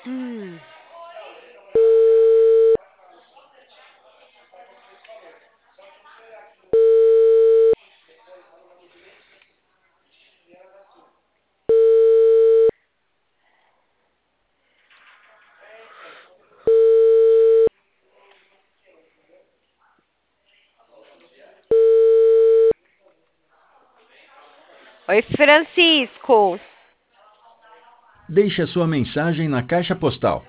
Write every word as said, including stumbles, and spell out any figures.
Hum. Oi, Francisco. Deixe a sua mensagem na caixa postal